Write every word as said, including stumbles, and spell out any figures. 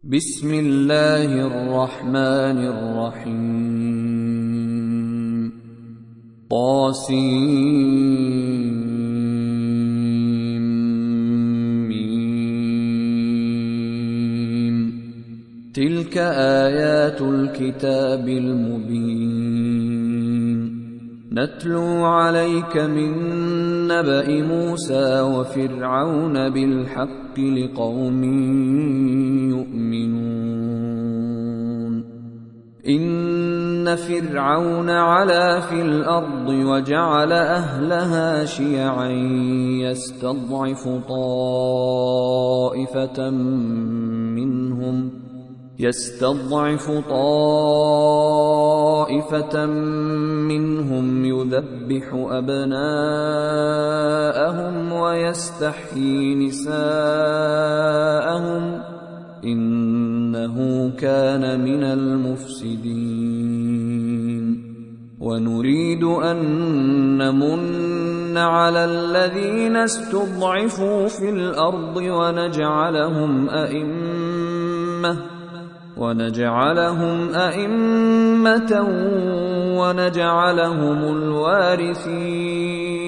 بسم الله الرحمن الرحيم طاسيم تلك آيات الكتاب المبين نتلو عليك من نبأ موسى وفرعون بالحق لقوم يؤمنون إن فرعون علا في الأرض وجعل أهلها شيعا يستضعف طائفة منهم يستضعف طائفة منهم يذبح أبناءهم ويستحيي نساءهم إنه كان من المفسدين ونريد أن نمن على الذين استضعفوا في الأرض ونجعلهم أئمة ونجعلهم أئمة ونجعلهم الوارثين